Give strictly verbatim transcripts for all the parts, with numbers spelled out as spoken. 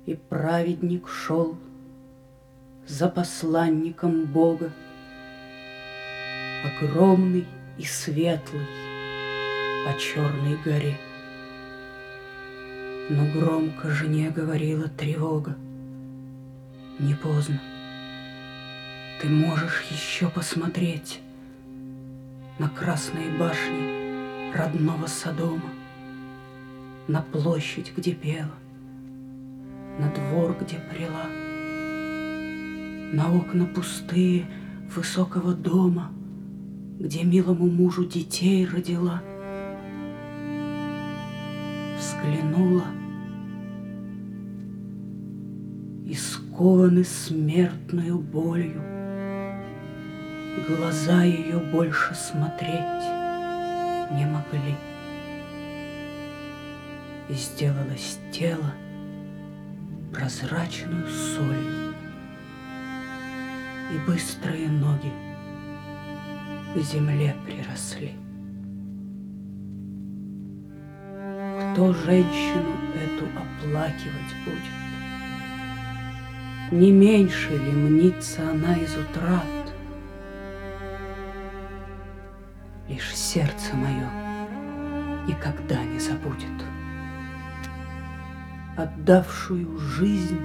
И праведник шел за посланником Бога, огромный и светлый по черной горе. Но громко жене говорила тревога: не поздно, ты можешь еще посмотреть на красные башни родного Содома, на площадь, где пела, на двор, где прила, на окна пустые высокого дома, где милому мужу детей родила. Взглянула, и скованы смертною болью глаза ее больше смотреть не могли. И сделалось тело прозрачную солью, и быстрые ноги к земле приросли. Кто женщину эту оплакивать будет? Не меньше ли мнится она из утрат? Лишь сердце мое никогда не забудет отдавшую жизнь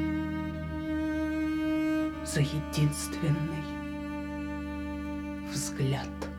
за единственный взгляд.